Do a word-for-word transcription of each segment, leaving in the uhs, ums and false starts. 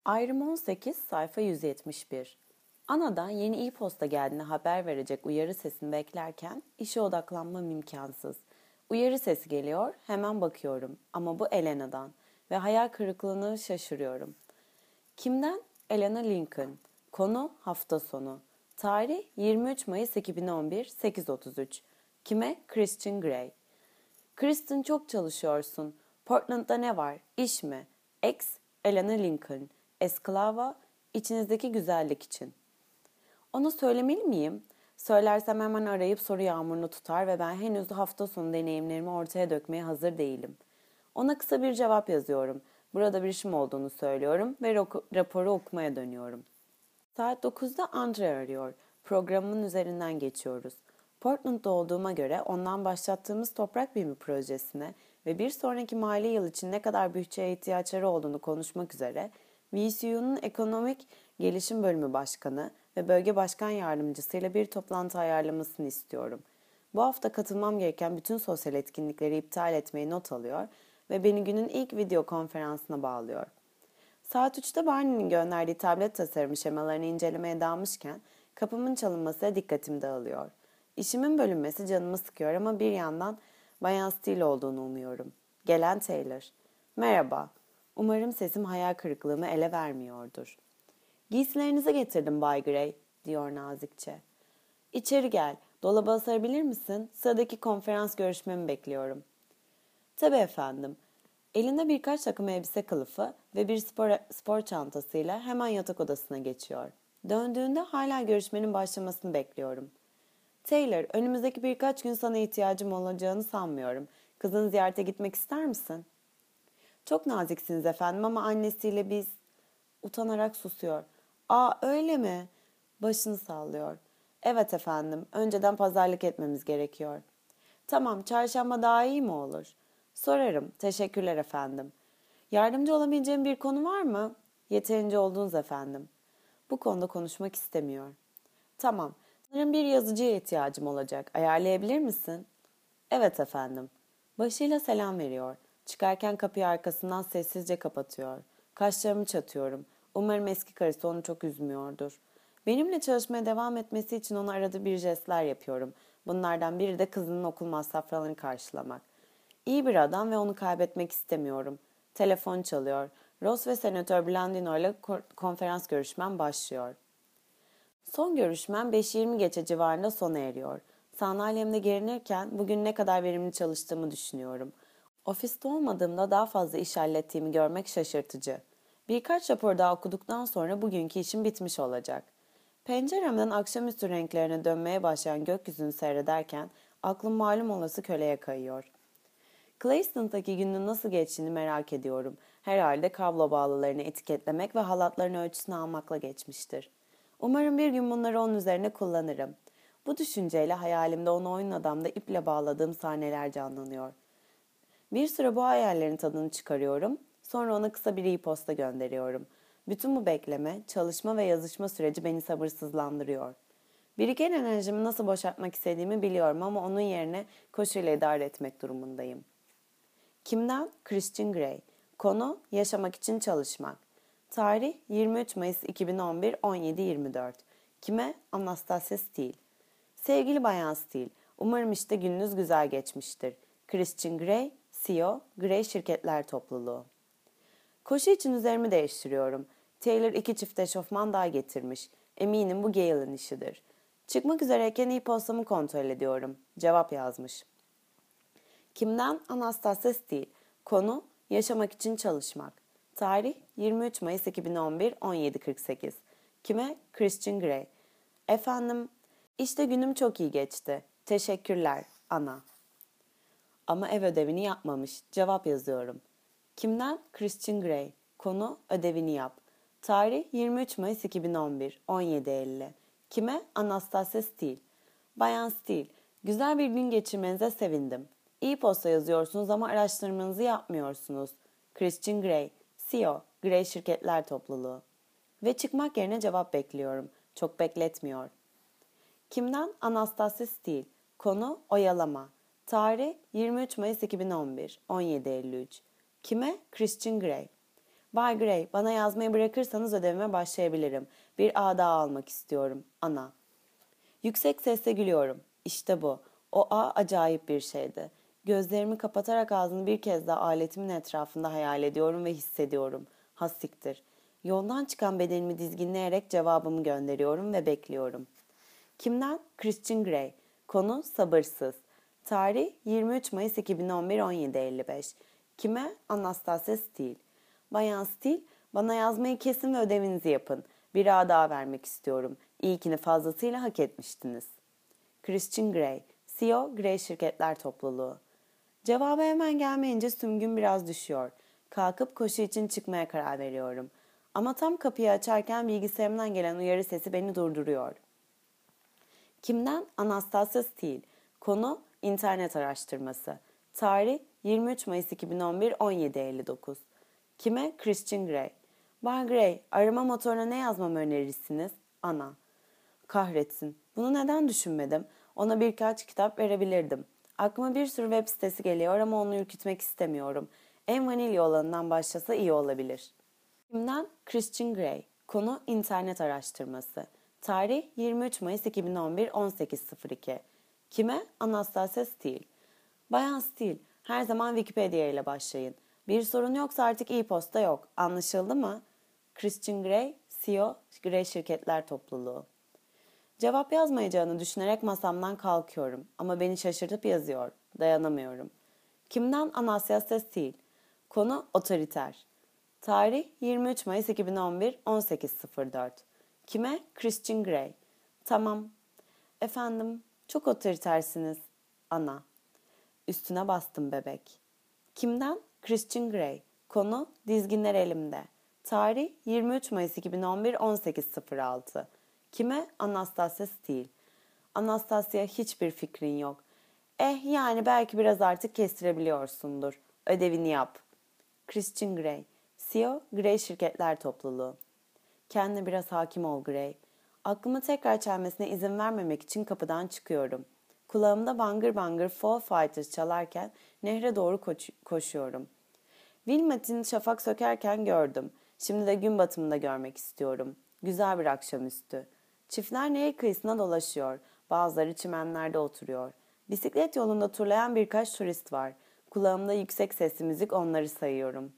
Ayrım on sekiz, sayfa yüz yetmiş bir. Ana'dan yeni e-posta geldiğini haber verecek uyarı sesini beklerken işe odaklanmam imkansız. Uyarı sesi geliyor, hemen bakıyorum ama bu Elena'dan ve hayal kırıklığını şaşırıyorum. Kimden? Elena Lincoln. Konu hafta sonu. Tarih yirmi üç Mayıs iki bin on bir, sekiz otuz üç. Kime? Christian Grey. Kristen çok çalışıyorsun. Portland'da ne var? İş mi? Ex Elena Lincoln. Esklava, içinizdeki güzellik için. Ona söylemeli miyim? Söylersem hemen arayıp soru yağmurunu tutar ve ben henüz hafta sonu deneyimlerimi ortaya dökmeye hazır değilim. Ona kısa bir cevap yazıyorum. Burada bir işim olduğunu söylüyorum ve raporu okumaya dönüyorum. Saat dokuzda Andre arıyor. Programın üzerinden geçiyoruz. Portland'da olduğuma göre ondan başlattığımız toprak bilimi projesine ve bir sonraki mali yıl için ne kadar bütçeye ihtiyaçları olduğunu konuşmak üzere V C U'nun Ekonomik Gelişim Bölümü Başkanı ve Bölge Başkan Yardımcısıyla bir toplantı ayarlamasını istiyorum. Bu hafta katılmam gereken bütün sosyal etkinlikleri iptal etmeyi not alıyor ve beni günün ilk video konferansına bağlıyor. Saat üçte Barney'nin gönderdiği tablet tasarımı şemalarını incelemeye dalmışken kapımın çalınmasıyla dikkatim dağılıyor. İşimin bölünmesi canımı sıkıyor ama bir yandan Bayan Steele olduğunu umuyorum. Gelen Taylor. Merhaba. Umarım sesim hayal kırıklığımı ele vermiyordur. Giysilerinizi getirdim Bay Gray, diyor nazikçe. İçeri gel. Dolaba asarabilir misin? Sıradaki konferans görüşmemi bekliyorum. Tabii efendim. Elinde birkaç takım elbise kılıfı ve bir spor, spor çantasıyla hemen yatak odasına geçiyor. Döndüğünde hala görüşmenin başlamasını bekliyorum. Taylor, önümüzdeki birkaç gün sana ihtiyacım olacağını sanmıyorum. Kızını ziyarete gitmek ister misin? Çok naziksiniz efendim ama annesiyle biz... Utanarak susuyor. Aa öyle mi? Başını sallıyor. Evet efendim, önceden pazarlık etmemiz gerekiyor. Tamam, çarşamba daha iyi mi olur? Sorarım, teşekkürler efendim. Yardımcı olabileceğim bir konu var mı? Yeterince oldunuz efendim. Bu konuda konuşmak istemiyor. Tamam, sanırım bir yazıcıya ihtiyacım olacak. Ayarlayabilir misin? Evet efendim. Başıyla selam veriyor. Çıkarken kapıyı arkasından sessizce kapatıyor. Kaşlarımı çatıyorum. Umarım eski karısı onu çok üzmüyordur. Benimle çalışmaya devam etmesi için ona arada bir jestler yapıyorum. Bunlardan biri de kızının okul masraflarını karşılamak. İyi bir adam ve onu kaybetmek istemiyorum. Telefon çalıyor. Ross ve Senatör Blandino ile konferans görüşmem başlıyor. Son görüşmem beş yirmi geçe civarında sona eriyor. Sandalyemde gerinirken bugün ne kadar verimli çalıştığımı düşünüyorum. Ofiste olmadığımda daha fazla iş hallettiğimi görmek şaşırtıcı. Birkaç rapor daha okuduktan sonra bugünkü işim bitmiş olacak. Penceremden akşamüstü renklerine dönmeye başlayan gökyüzünü seyrederken aklım malum olası köleye kayıyor. Clayton'daki günün nasıl geçtiğini merak ediyorum. Herhalde kablo bağlılarını etiketlemek ve halatların ölçüsünü almakla geçmiştir. Umarım bir gün bunları onun üzerine kullanırım. Bu düşünceyle hayalimde onu oyun adamda iple bağladığım sahneler canlanıyor. Bir süre bu hayallerin tadını çıkarıyorum, sonra ona kısa bir e-posta gönderiyorum. Bütün bu bekleme, çalışma ve yazışma süreci beni sabırsızlandırıyor. Biriken enerjimi nasıl boşaltmak istediğimi biliyorum ama onun yerine koşuyla idare etmek durumundayım. Kimden? Christian Grey. Konu, yaşamak için çalışmak. Tarih yirmi üç Mayıs iki bin on bir, on yedi yirmi dört. Kime? Anastasia Steele. Sevgili Bayan Steele, umarım işte gününüz güzel geçmiştir. Christian Grey, C E O, Grey Şirketler Topluluğu. Koşu için üzerimi değiştiriyorum. Taylor iki çift eşofman daha getirmiş. Eminim bu Gale'ın işidir. Çıkmak üzereyken e-postamı kontrol ediyorum. Cevap yazmış. Kimden? Anastasia Steele. Konu, yaşamak için çalışmak. Tarih yirmi üç Mayıs iki bin on bir, on yedi kırk sekiz. Kime? Christian Grey. Efendim, işte günüm çok iyi geçti. Teşekkürler, Ana. Ama ev ödevini yapmamış. Cevap yazıyorum. Kimden? Christian Grey. Konu, ödevini yap. Tarih yirmi üç Mayıs iki bin on bir, on yedi elli. Kime? Anastasia Steele. Bayan Steele, güzel bir gün geçirmenize sevindim. E-posta yazıyorsunuz ama araştırmanızı yapmıyorsunuz. Christian Grey, C E O, Grey Şirketler Topluluğu. Ve çıkmak yerine cevap bekliyorum. Çok bekletmiyor. Kimden? Anastasia Steele. Konu, oyalama. Tarih yirmi üç Mayıs iki bin on bir, on yedi elli üç. Kime? Christian Grey. Bay Gray, bana yazmayı bırakırsanız ödevime başlayabilirim. Bir A daha almak istiyorum. Ana. Yüksek sesle gülüyorum. İşte bu. O A acayip bir şeydi. Gözlerimi kapatarak ağzını bir kez daha aletimin etrafında hayal ediyorum ve hissediyorum. Hassiktir. Yoldan çıkan bedenimi dizginleyerek cevabımı gönderiyorum ve bekliyorum. Kimden? Christian Grey. Konu sabırsız. Tarih yirmi üç Mayıs iki bin on bir on yedi elli beş. Kime? Anastasia Steele. Bayan Steele, bana yazmayı kesin ve ödevinizi yapın. Bir A daha vermek istiyorum. İlkini fazlasıyla hak etmiştiniz. Christian Grey, C E O Grey Şirketler Topluluğu. Cevabı hemen gelmeyince sümgüm biraz düşüyor. Kalkıp koşu için çıkmaya karar veriyorum. Ama tam kapıyı açarken bilgisayarımdan gelen uyarı sesi beni durduruyor. Kimden? Anastasia Steele. Konu internet araştırması. Tarih yirmi üç Mayıs iki bin on bir on yedi elli dokuz. Kime? Christian Grey. Bay Grey, arama motoruna ne yazmamı önerirsiniz? Ana. Kahretsin. Bunu neden düşünmedim? Ona birkaç kitap verebilirdim. Aklıma bir sürü web sitesi geliyor ama onu ürkütmek istemiyorum. En vanilya olanından başlasa iyi olabilir. Kimden? Christian Grey. Konu internet araştırması. Tarih yirmi üç Mayıs iki bin on bir on sekiz sıfır iki. Kime? Anastasia Steele. Bayan Steele, her zaman Wikipedia ile başlayın. Bir sorun yoksa artık e-posta yok. Anlaşıldı mı? Christian Grey, C E O Grey Şirketler Topluluğu. Cevap yazmayacağını düşünerek masamdan kalkıyorum ama beni şaşırtıp yazıyor. Dayanamıyorum. Kimden? Anastasia Steele. Konu otoriter. Tarih yirmi üç Mayıs iki bin on bir on sekiz sıfır dört. Kime? Christian Grey. Tamam. Efendim, çok otoritersiniz. Ana. Üstüne bastım bebek. Kimden? Christian Grey. Konu dizginler elimde. Tarih yirmi üç Mayıs iki bin on bir on sekiz sıfır altı. Kime? Anastasia Steele. Anastasia, hiçbir fikrin yok. Eh yani belki biraz artık kestirebiliyorsundur. Ödevini yap. Christian Grey. C E O Grey Şirketler Topluluğu. Kendine biraz hakim ol Grey. Aklımı tekrar çelmesine izin vermemek için kapıdan çıkıyorum. Kulağımda bangır bangır Foo Fighters çalarken nehre doğru koş- koşuyorum. Wilmot'in şafak sökerken gördüm. Şimdi de gün batımında görmek istiyorum. Güzel bir akşamüstü. Çiftler nehir kıyısına dolaşıyor. Bazıları çimenlerde oturuyor. Bisiklet yolunda turlayan birkaç turist var. Kulağımda yüksek sesli müzik, onları sayıyorum.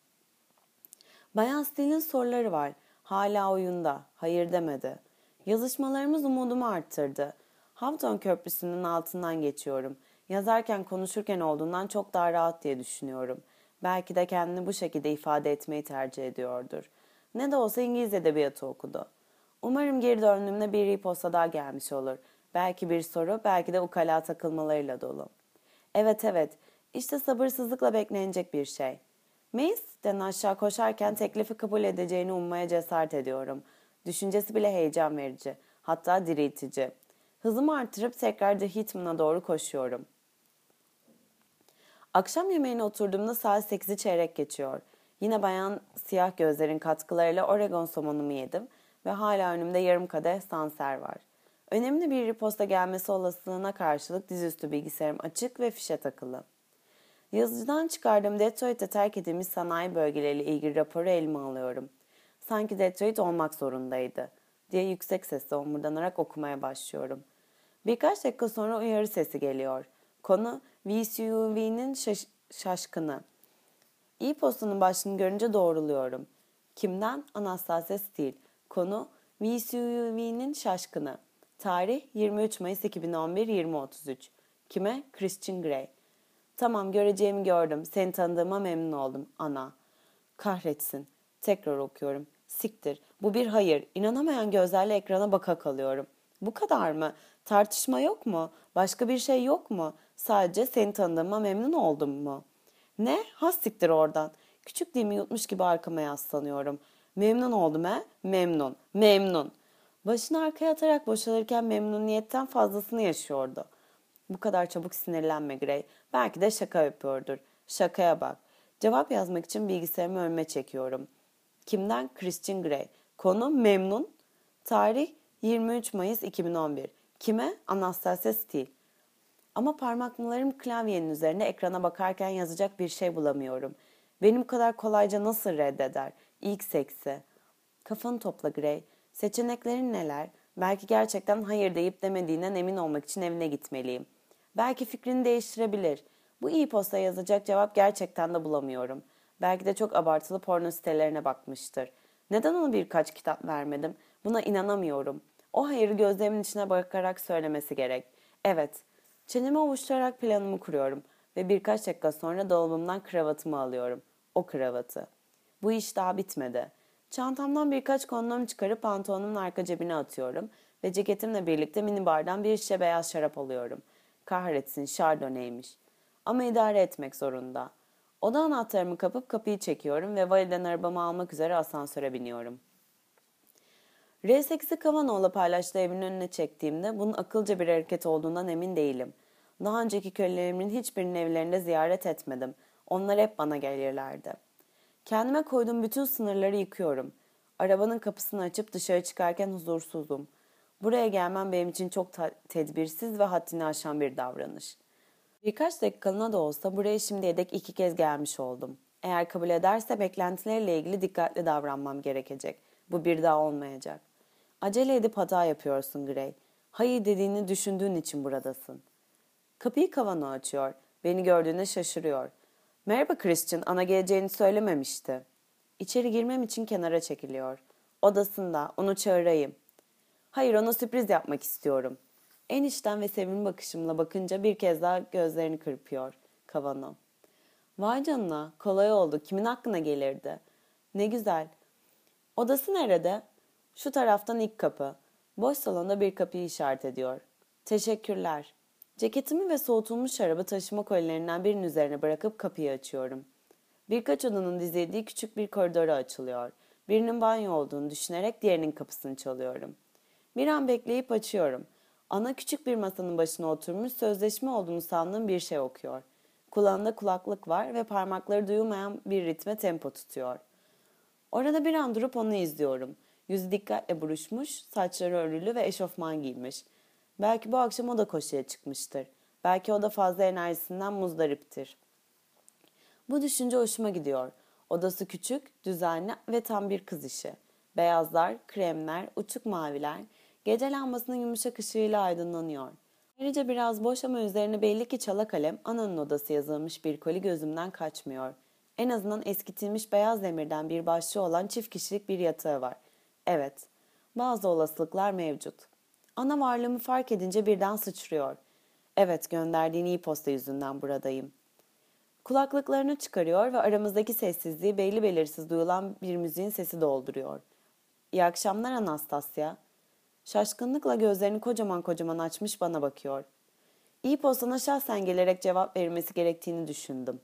Bayan Steele'in soruları var. Hala oyunda. Hayır demedi. Yazışmalarımız umudumu arttırdı. Hampton Köprüsü'nün altından geçiyorum. Yazarken konuşurken olduğundan çok daha rahat diye düşünüyorum. Belki de kendini bu şekilde ifade etmeyi tercih ediyordur. Ne de olsa İngiliz edebiyatı okudu. Umarım geri döndüğümde bir e-posta daha gelmiş olur. Belki bir soru, belki de ukala takılmalarıyla dolu. Evet evet, işte sabırsızlıkla beklenecek bir şey. Mace'den aşağı koşarken teklifi kabul edeceğini ummaya cesaret ediyorum. Düşüncesi bile heyecan verici, hatta diriltici. Hızımı artırıp tekrar The Hitman'a doğru koşuyorum. Akşam yemeğine oturduğumda saat sekizi çeyrek geçiyor. Yine bayan siyah gözlerin katkılarıyla Oregon somonumu yedim ve hala önümde yarım kadeh Sanser var. Önemli bir riposta gelmesi olasılığına karşılık dizüstü bilgisayarım açık ve fişe takılı. Yazıcıdan çıkardığım Detroit'te terk edilmiş sanayi bölgeleriyle ilgili raporu elime alıyorum. Sanki Detroit olmak zorundaydı diye yüksek sesle omurdanarak okumaya başlıyorum. Birkaç dakika sonra uyarı sesi geliyor. Konu V C U V'nin şaş- şaşkını. E-postanın başlığını görünce doğruluyorum. Kimden? Anastasia Steele. Konu V C U V'nin şaşkını. Tarih yirmi üç Mayıs iki bin on bir yirmi otuz üç. Kime? Christian Grey. Tamam, göreceğimi gördüm. Seni tanıdığıma memnun oldum. Ana. Kahretsin. Tekrar okuyorum. Siktir. Bu bir hayır. İnanamayan gözlerle ekrana baka kalıyorum. Bu kadar mı? Tartışma yok mu? Başka bir şey yok mu? Sadece seni tanıdığıma memnun oldum mu? Ne? Has siktir oradan. Küçüklüğümü yutmuş gibi arkama yaslanıyorum. Memnun oldum he? Memnun. Memnun. Başını arkaya atarak boşalırken memnuniyetten fazlasını yaşıyordu. Bu kadar çabuk sinirlenme Gray. Belki de şaka yapıyordur. Şakaya bak. Cevap yazmak için bilgisayarımı önüme çekiyorum. Kimden? Christian Grey. Konu memnun. Tarih yirmi üç Mayıs iki bin on bir. Kime? Anastasia Steele. Ama parmaklarım klavyenin üzerine ekrana bakarken yazacak bir şey bulamıyorum. Beni bu kadar kolayca nasıl reddeder? İlk seksi. Kafanı topla Gray. Seçeneklerin neler? Belki gerçekten hayır deyip demediğinden emin olmak için evine gitmeliyim. Belki fikrini değiştirebilir. Bu e-posta yazacak cevap gerçekten de bulamıyorum. Belki de çok abartılı porno sitelerine bakmıştır. Neden ona birkaç kitap vermedim? Buna inanamıyorum. O hayırı gözlerimin içine bakarak söylemesi gerek. Evet, çenemi ovuşturarak planımı kuruyorum ve birkaç dakika sonra dolabımdan kravatımı alıyorum. O kravatı. Bu iş daha bitmedi. Çantamdan birkaç kondom çıkarıp pantolonumun arka cebine atıyorum ve ceketimle birlikte minibardan bir şişe beyaz şarap alıyorum. Kahretsin, Chardonnay'miş. Ama idare etmek zorunda. Oda anahtarımı kapıp kapıyı çekiyorum ve validen arabamı almak üzere asansöre biniyorum. R sekizi Kavanagh'la paylaştığı evin önüne çektiğimde bunun akılca bir hareket olduğundan emin değilim. Daha önceki kölelerimin hiçbirinin evlerinde ziyaret etmedim. Onlar hep bana gelirlerdi. Kendime koyduğum bütün sınırları yıkıyorum. Arabanın kapısını açıp dışarı çıkarken huzursuzum. Buraya gelmem benim için çok tedbirsiz ve haddini aşan bir davranış. Birkaç dakikalığına da olsa buraya şimdiye dek iki kez gelmiş oldum. Eğer kabul ederse beklentileriyle ilgili dikkatli davranmam gerekecek. Bu bir daha olmayacak. Acele edip hata yapıyorsun Gray. Hayır dediğini düşündüğün için buradasın. Kapıyı Kavanagh açıyor. Beni gördüğüne şaşırıyor. Merhaba Christian, ana geleceğini söylememişti. İçeri girmem için kenara çekiliyor. Odasında, onu çağırayım. Hayır, ona sürpriz yapmak istiyorum. En içten ve sevimli bakışımla bakınca bir kez daha gözlerini kırpıyor Kavanagh. Vay canına, kolay oldu. Kimin aklına gelirdi? Ne güzel. Odası nerede? Şu taraftan ilk kapı. Boş salonda bir kapıyı işaret ediyor. Teşekkürler. Ceketimi ve soğutulmuş şarabı taşıma kolilerinden birinin üzerine bırakıp kapıyı açıyorum. Birkaç odanın dizildiği küçük bir koridora açılıyor. Birinin banyo olduğunu düşünerek diğerinin kapısını çalıyorum. Bir an bekleyip açıyorum. Ana küçük bir masanın başına oturmuş sözleşme olduğunu sandığım bir şey okuyor. Kulağında kulaklık var ve parmakları duyulmayan bir ritme tempo tutuyor. Orada bir an durup onu izliyorum. Yüzü dikkatle buruşmuş, saçları örülü ve eşofman giymiş. Belki bu akşam o da koşuya çıkmıştır. Belki o da fazla enerjisinden muzdariptir. Bu düşünce hoşuma gidiyor. Odası küçük, düzenli ve tam bir kız işi. Beyazlar, kremler, uçuk maviler, gece lambasının yumuşak ışığıyla aydınlanıyor. Ayrıca biraz boş ama üzerine belli ki çala kalem ananın odası yazılmış bir koli gözümden kaçmıyor. En azından eskitilmiş beyaz demirden bir başlığı olan çift kişilik bir yatağı var. Evet, bazı olasılıklar mevcut. Ana varlığımı fark edince birden sıçrıyor. Evet, gönderdiğin e-posta yüzünden buradayım. Kulaklıklarını çıkarıyor ve aramızdaki sessizliği belli belirsiz duyulan bir müziğin sesi dolduruyor. İyi akşamlar Anastasia. Şaşkınlıkla gözlerini kocaman kocaman açmış bana bakıyor. E-postana şahsen gelerek cevap verilmesi gerektiğini düşündüm.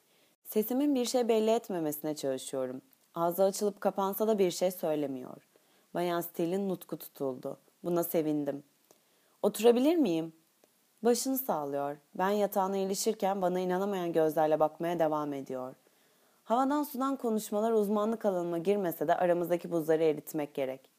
Sesimin bir şey belli etmemesine çalışıyorum. Ağzı açılıp kapansa da bir şey söylemiyor. Bayan Steele'in nutku tutuldu. Buna sevindim. Oturabilir miyim? Başını sağlıyor. Ben yatağına ilişirken bana inanamayan gözlerle bakmaya devam ediyor. Havadan sudan konuşmalar uzmanlık alanıma girmese de aramızdaki buzları eritmek gerek.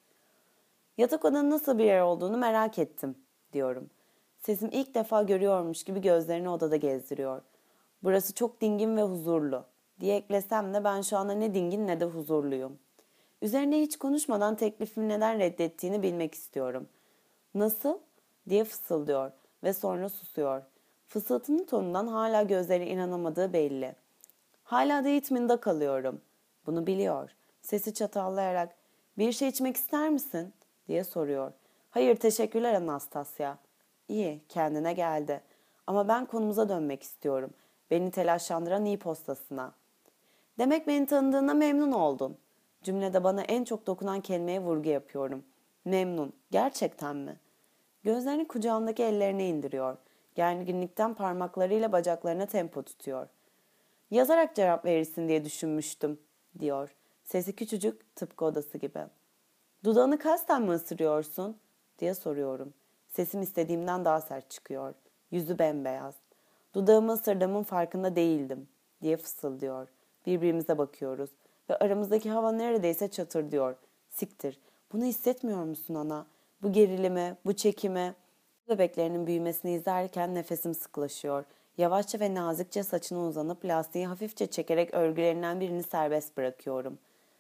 Yatak odanın nasıl bir yer olduğunu merak ettim, diyorum. Sesim ilk defa görüyormuş gibi gözlerini odada gezdiriyor. Burası çok dingin ve huzurlu, diye eklesem de ben şu anda ne dingin ne de huzurluyum. Üzerine hiç konuşmadan teklifimi neden reddettiğini bilmek istiyorum. Nasıl? Diye fısıldıyor ve sonra susuyor. Fısıltının tonundan hala gözleri inanamadığı belli. Hala da Eğitiminde kalıyorum. Bunu biliyor. Sesi çatallayarak bir şey içmek ister misin? Diye soruyor. Hayır teşekkürler Anastasia. İyi, kendine geldi. Ama ben konumuza dönmek istiyorum. Beni telaşlandıran e-postasına. Demek beni tanıdığına memnun oldun. Cümlede bana en çok dokunan kelimeye vurgu yapıyorum. Memnun. Gerçekten mi? Gözlerini kucağımdaki ellerine indiriyor. Gerginlikten parmaklarıyla bacaklarına tempo tutuyor. Yazarak cevap verirsin diye düşünmüştüm, diyor. Sesi küçücük, tıpkı odası gibi. Dudağını kasten mi ısırıyorsun? Diye soruyorum. Sesim istediğimden daha sert çıkıyor. Yüzü bembeyaz. Dudağımı ısırdığımın farkında değildim, diye fısıldıyor. Birbirimize bakıyoruz ve aramızdaki hava neredeyse çatırdıyor. Siktir, bunu hissetmiyor musun ana? Bu gerilimi, bu çekimi. Bebeklerinin büyümesini izlerken nefesim sıklaşıyor. Yavaşça ve nazikçe saçına uzanıp lastiği hafifçe çekerek örgülerinden birini serbest bırakıyorum.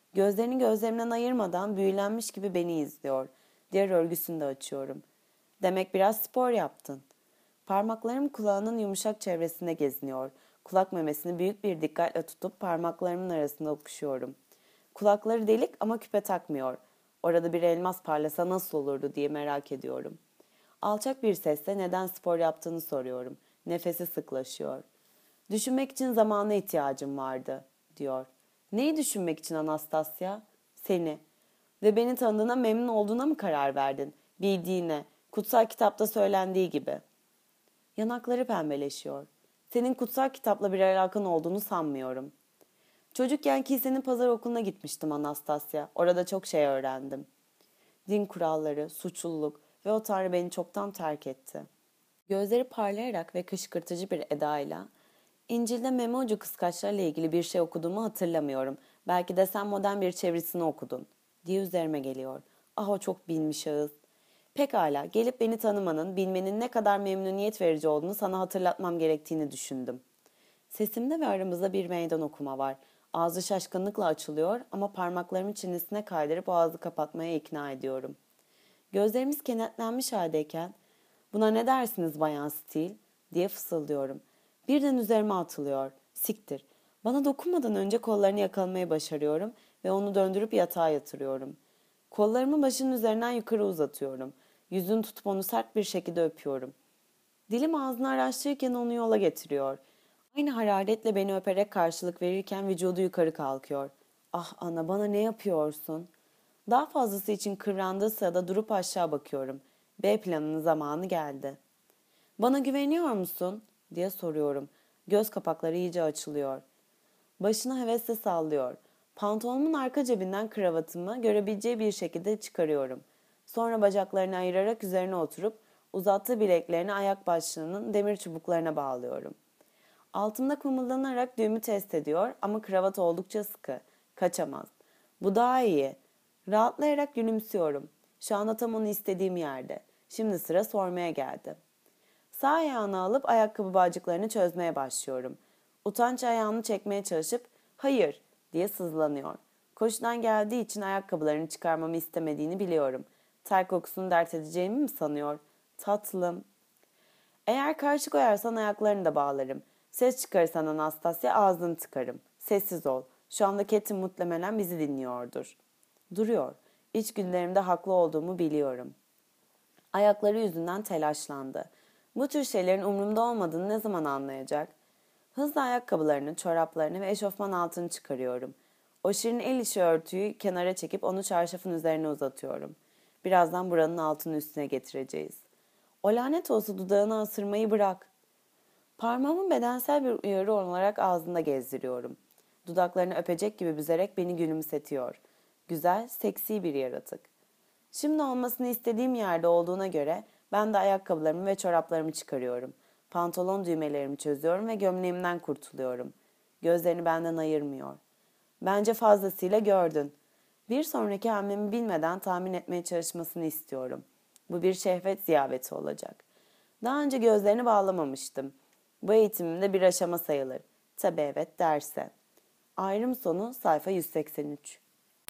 Gözlerini gözlerimden ayırmadan büyülenmiş gibi beni izliyor. Diğer örgüsünü de açıyorum. Demek biraz spor yaptın. Parmaklarım kulağının yumuşak çevresinde geziniyor. Kulak memesini büyük bir dikkatle tutup parmaklarımın arasında okşuyorum. Kulakları delik ama küpe takmıyor. Orada bir elmas parlasa nasıl olurdu diye merak ediyorum. Alçak bir sesle neden spor yaptığını soruyorum. Nefesi sıklaşıyor. Düşünmek için zamana ihtiyacım vardı, diyor. Neyi düşünmek için Anastasya? Seni. Ve beni tanıdığına memnun olduğuna mı karar verdin? Bildiğine, kutsal kitapta söylendiği gibi. Yanakları pembeleşiyor. Senin kutsal kitapla bir alakan olduğunu sanmıyorum. Çocukken kilisenin pazar okuluna gitmiştim Anastasya. Orada çok şey öğrendim. Din kuralları, suçluluk ve o tanrı beni çoktan terk etti. Gözleri parlayarak ve kışkırtıcı bir edayla, İncil'de meme ucu kıskaçlarla ilgili bir şey okuduğumu hatırlamıyorum. Belki de sen modern bir çevirisini okudun, diye üzerime geliyor. Ah o çok bilmiş ağız. Pekala, gelip beni tanımanın, bilmenin ne kadar memnuniyet verici olduğunu sana hatırlatmam gerektiğini düşündüm. Sesimde ve aramızda bir meydan okuma var. Ağzı şaşkınlıkla açılıyor ama parmaklarımı çenesine kaydırıp ağzı kapatmaya ikna ediyorum. Gözlerimiz kenetlenmiş haldeyken, buna ne dersiniz Bayan Steele, diye fısıldıyorum. Birden üzerime atılıyor. Siktir. Bana dokunmadan önce kollarını yakalamayı başarıyorum ve onu döndürüp yatağa yatırıyorum. Kollarımı başının üzerinden yukarı uzatıyorum. Yüzünü tutup onu sert bir şekilde öpüyorum. Dilim ağzını araştırırken onu yola getiriyor. Aynı hararetle beni öperek karşılık verirken vücudu yukarı kalkıyor. Ah ana bana ne yapıyorsun? Daha fazlası için kıvrandığı sırada durup aşağı bakıyorum. B planının zamanı geldi. Bana güveniyor musun? Diye soruyorum. Göz kapakları iyice açılıyor. Başını hevesle sallıyor. Pantolonumun arka cebinden kravatımı görebileceği bir şekilde çıkarıyorum. Sonra bacaklarını ayırarak üzerine oturup uzattığı bileklerini ayak başlığının demir çubuklarına bağlıyorum. Altımda kımıldanarak düğümü test ediyor ama kravat oldukça sıkı. Kaçamaz. Bu daha iyi. Rahatlayarak gülümsüyorum. Şu anda tam onu istediğim yerde. Şimdi sıra sormaya geldi. Sağ ayağını alıp ayakkabı bağcıklarını çözmeye başlıyorum. Utanç ayağını çekmeye çalışıp hayır diye sızlanıyor. Koşudan geldiği için ayakkabılarını çıkarmamı istemediğini biliyorum. Ter kokusunu dert edeceğimi mi sanıyor? Tatlım. Eğer karşı koyarsan ayaklarını da bağlarım. Ses çıkarırsan Anastasya ağzını tıkarım. Sessiz ol. Şu anda Ketin muhtemelen bizi dinliyordur. Duruyor. İçgüdülerimde haklı olduğumu biliyorum. Ayakları yüzünden telaşlandı. Bu tür şeylerin umurumda olmadığını ne zaman anlayacak? Hızla ayakkabılarını, çoraplarını ve eşofman altını çıkarıyorum. O şirin el işi örtüyü kenara çekip onu çarşafın üzerine uzatıyorum. Birazdan buranın altını üstüne getireceğiz. O lanet olsa dudağını ısırmayı bırak. Parmağımı bedensel bir uyarı olarak ağzında gezdiriyorum. Dudaklarını öpecek gibi büzerek beni gülümsetiyor. Güzel, seksi bir yaratık. Şimdi olmasını istediğim yerde olduğuna göre ben de ayakkabılarımı ve çoraplarımı çıkarıyorum. Pantolon düğmelerimi çözüyorum ve gömleğimden kurtuluyorum. Gözlerini benden ayırmıyor. Bence fazlasıyla gördün. Bir sonraki hamlemi bilmeden tahmin etmeye çalışmasını istiyorum. Bu bir şehvet ziyafeti olacak. Daha önce gözlerini bağlamamıştım. Bu eğitimimde bir aşama sayılır. Tabii evet derse. Ayrım sonu sayfa yüz seksen üç.